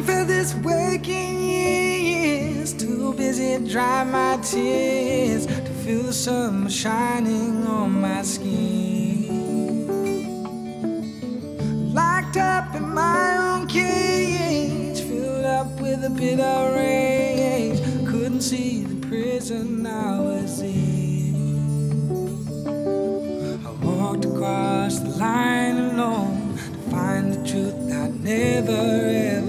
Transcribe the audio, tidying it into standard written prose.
for this waking years, too busy to dry my tears, to feel the sun shining on my skin. Locked up in my own cage, filled up with a bit of rage, couldn't see the prison I was in. I walked across the line alone to find the truth I'd never ever